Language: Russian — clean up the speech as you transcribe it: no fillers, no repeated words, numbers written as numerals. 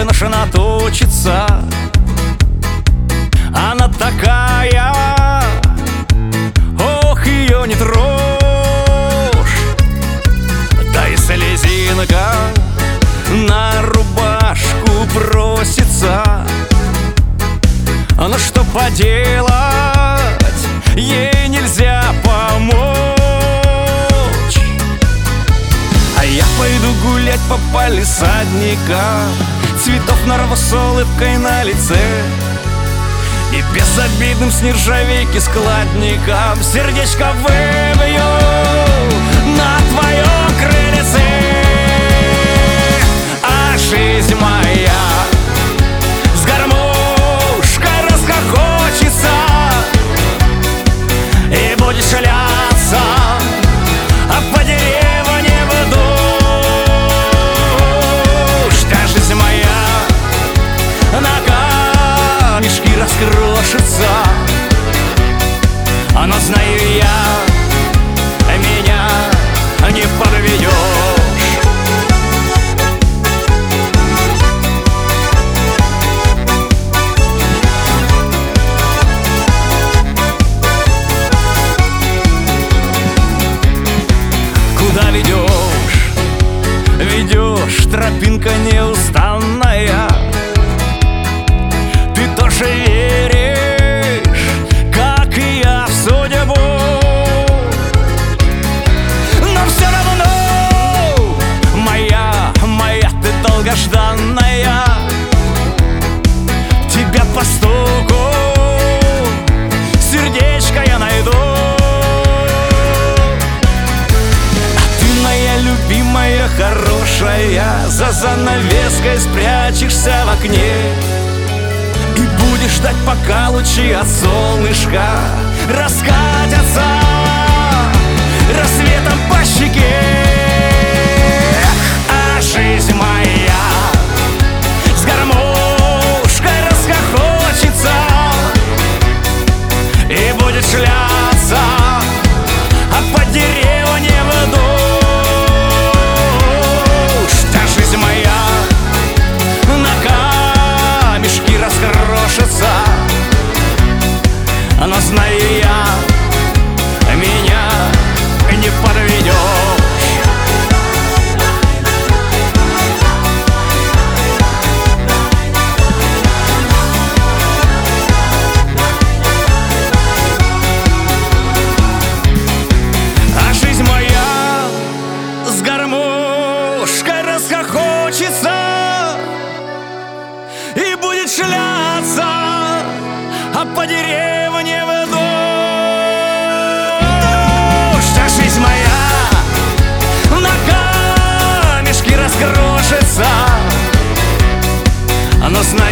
наша наточится. Она такая, ох, ее не трожь. Да и слезинка на рубашку просится. Но что поделать, ей нельзя помочь. А я пойду гулять по палисадникам, цветов нарву с улыбкой на лице и безобидным с нержавейки складником сердечко выбью на твоем крыльце. А жизнь моя с гармошкой расхохочется и будет шляться, а по деревне в дождь. А жизнь моя на камешки раскрошится, но знаю я, меня не подведешь. Куда ведешь, ведешь, тропинка неустанная. Ты тоже веришь, как и я, в судьбу. Но все равно, моя ты долгожданная. Тебя по стуку сердечко я найду. Любимая, хорошая, за занавеской спрячешься в окне и будешь ждать, пока лучи от солнышка раскатятся рассветом по щеке. А жизнь моя с гармошкой расхохочется и будет шляться, а по деревне в дождь. Но знаю я, меня не подведешь. А жизнь моя с гармошкой расхохочется и будет шляться, а по деревне в дождь. А жизнь моя на камешки раскрошится, но знаю